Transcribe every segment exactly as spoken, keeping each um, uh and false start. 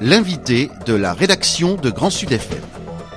l'invité de la rédaction de Grand Sud F M.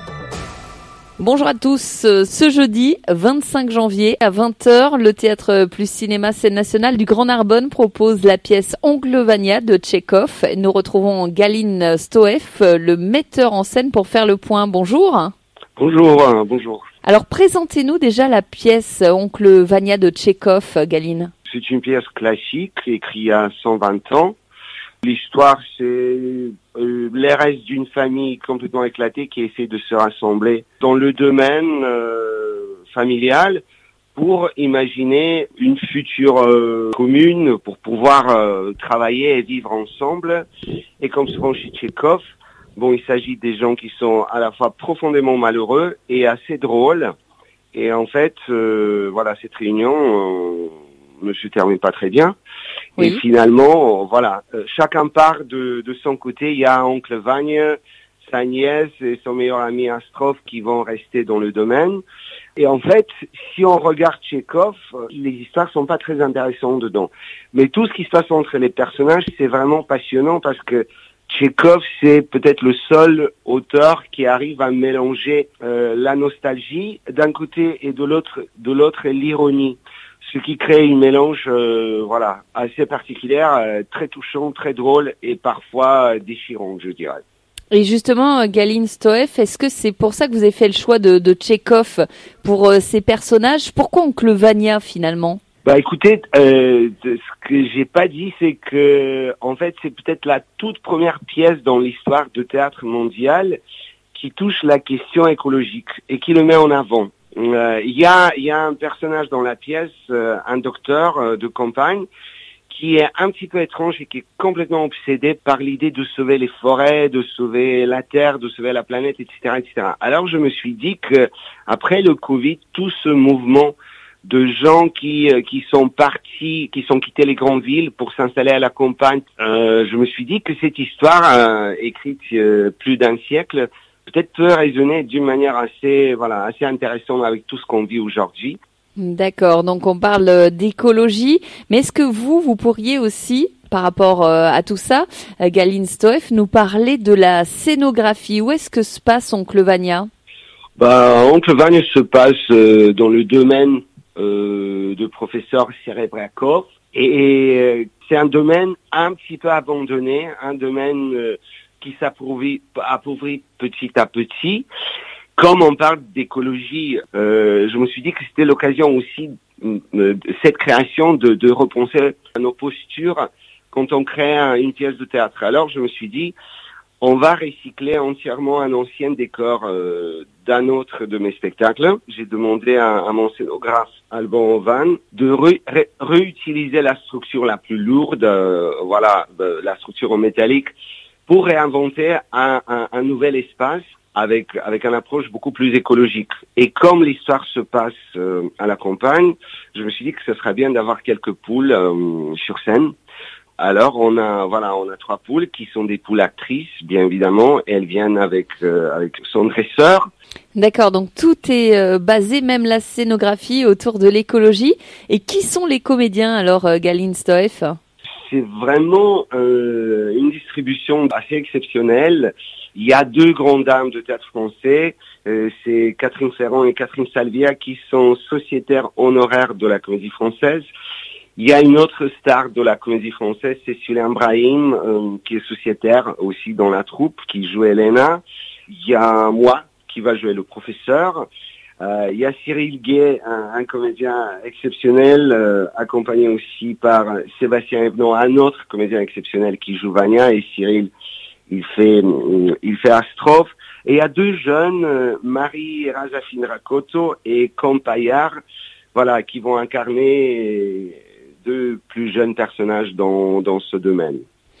Bonjour à tous. Ce jeudi vingt-cinq janvier à vingt heures, le Théâtre Plus Cinéma Scène Nationale du Grand Narbonne propose la pièce Oncle Vania de Tchekhov. Nous retrouvons Galine Stoev, le metteur en scène, pour faire le point. Bonjour. Bonjour, euh, bonjour. Alors présentez-nous déjà la pièce Oncle Vania de Tchekhov, Galine. C'est une pièce classique écrite il y a cent vingt ans. L'histoire, c'est euh, les restes d'une famille complètement éclatée qui essaie de se rassembler dans le domaine euh, familial pour imaginer une future euh, commune, pour pouvoir euh, travailler et vivre ensemble. Et comme souvent chez Tchekhov, bon, il s'agit des gens qui sont à la fois profondément malheureux et assez drôles. Et en fait, euh, voilà, cette réunion euh, ne se termine pas très bien. Oui. Et finalement, voilà, euh, chacun part de, de son côté. Il y a Oncle Vania, sa nièce et son meilleur ami Astrov qui vont rester dans le domaine. Et en fait, si on regarde Tchekhov, les histoires sont pas très intéressantes dedans. Mais tout ce qui se passe entre les personnages, c'est vraiment passionnant parce que Tchekhov, c'est peut-être le seul auteur qui arrive à mélanger euh, la nostalgie d'un côté et de l'autre, de l'autre l'ironie. Ce qui crée une mélange, euh, voilà, assez particulière, euh, très touchant, très drôle et parfois euh, déchirant, je dirais. Et justement, Galine Stoev, est-ce que c'est pour ça que vous avez fait le choix de, de Tchekhov pour euh, ces personnages? Pourquoi Oncle Vania finalement? Bah écoutez, euh, ce que j'ai pas dit, c'est que en fait, c'est peut-être la toute première pièce dans l'histoire de théâtre mondial qui touche la question écologique et qui le met en avant. Il euh, y a il y a un personnage dans la pièce, euh, un docteur euh, de campagne, qui est un petit peu étrange et qui est complètement obsédé par l'idée de sauver les forêts, de sauver la terre, de sauver la planète, et cetera, et cetera. Alors je me suis dit que après le Covid, tout ce mouvement de gens qui euh, qui sont partis, qui sont quittés les grandes villes pour s'installer à la campagne, euh, je me suis dit que cette histoire euh, écrite euh, plus d'un siècle peut-être peut résonner d'une manière assez, voilà, assez intéressante avec tout ce qu'on vit aujourd'hui. D'accord, donc on parle d'écologie, mais est-ce que vous, vous pourriez aussi, par rapport à tout ça, Galine Stoev, nous parler de la scénographie? Où est-ce que se passe Oncle Vania? Bah, Oncle Vania se passe euh, dans le domaine euh, de professeur Serebrakov, et, et euh, c'est un domaine un petit peu abandonné, un domaine euh, qui s'appauvrit appauvrit petit à petit. Comme on parle d'écologie, euh, je me suis dit que c'était l'occasion aussi, euh, cette création, de, de repenser à nos postures quand on crée un, une pièce de théâtre. Alors je me suis dit, on va recycler entièrement un ancien décor euh, d'un autre de mes spectacles. J'ai demandé à, à mon scénographe Alban Van de re, ré, réutiliser la structure la plus lourde, euh, voilà, euh, la structure en métallique, pour réinventer un, un, un nouvel espace avec avec une approche beaucoup plus écologique. Et comme l'histoire se passe euh, à la campagne, je me suis dit que ce serait bien d'avoir quelques poules euh, sur scène. Alors on a voilà, on a trois poules qui sont des poules actrices, bien évidemment, et elles viennent avec euh, avec son dresseur. D'accord, donc tout est euh, basé, même la scénographie, autour de l'écologie. Et qui sont les comédiens alors, euh, Galine Stoev? C'est vraiment euh, une distribution assez exceptionnelle. Il y a deux grandes dames de théâtre français, euh, c'est Catherine Ferrand et Catherine Salvia, qui sont sociétaires honoraires de la Comédie Française. Il y a une autre star de la Comédie Française, c'est Cécile Brahim, euh, qui est sociétaire aussi dans la troupe, qui joue Elena. Il y a moi, qui va jouer le professeur. Euh, il y a Cyril Gay, un, un comédien exceptionnel, euh, accompagné aussi par Sébastien Evenon, un autre comédien exceptionnel qui joue Vania, et Cyril, il fait, il fait Astrov. Et il y a deux jeunes, euh, Marie Razafine Rakoto et Com Payard, voilà, qui vont incarner deux plus jeunes personnages dans, dans ce domaine.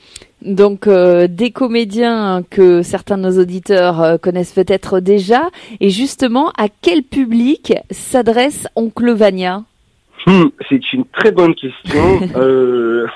Donc euh, des comédiens que certains de nos auditeurs euh, connaissent peut-être déjà. Et justement, à quel public s'adresse Oncle Vania? hum, C'est une très bonne question. euh,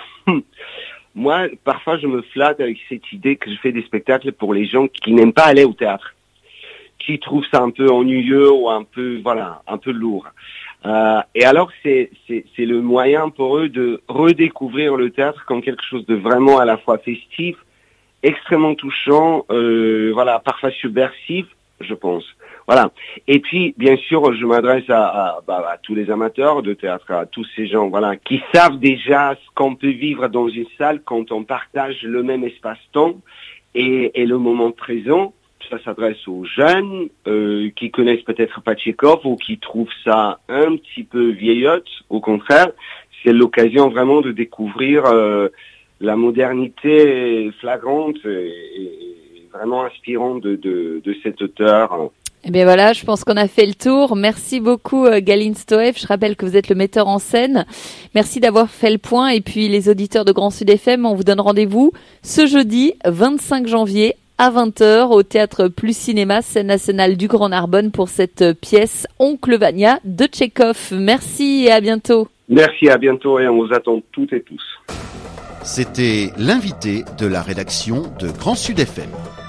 moi, parfois, je me flatte avec cette idée que je fais des spectacles pour les gens qui n'aiment pas aller au théâtre, qui trouvent ça un peu ennuyeux ou un peu, voilà, un peu lourd. Euh, et alors, c'est, c'est, c'est le moyen pour eux de redécouvrir le théâtre comme quelque chose de vraiment à la fois festif extrêmement touchant, euh, voilà, parfois subversif, je pense. Voilà. Et puis, bien sûr, je m'adresse à, à, bah, à tous les amateurs de théâtre, à tous ces gens, voilà, qui savent déjà ce qu'on peut vivre dans une salle quand on partage le même espace-temps et, et le moment présent. Ça s'adresse aux jeunes euh, qui connaissent peut-être pas Tchekhov ou qui trouvent ça un petit peu vieillotte. Au contraire, c'est l'occasion vraiment de découvrir euh, la modernité flagrante et, et vraiment inspirante de, de, de cet auteur. Eh bien voilà, je pense qu'on a fait le tour. Merci beaucoup Galine Stoev. Je rappelle que vous êtes le metteur en scène. Merci d'avoir fait le point. Et puis les auditeurs de Grand Sud F M, on vous donne rendez-vous ce jeudi vingt-cinq janvier à vingt heures au Théâtre Plus Cinéma, scène nationale du Grand Narbonne pour cette pièce Oncle Vania de Tchekhov. Merci et à bientôt. Merci, à bientôt et on vous attend toutes et tous. C'était l'invité de la rédaction de Grand Sud F M.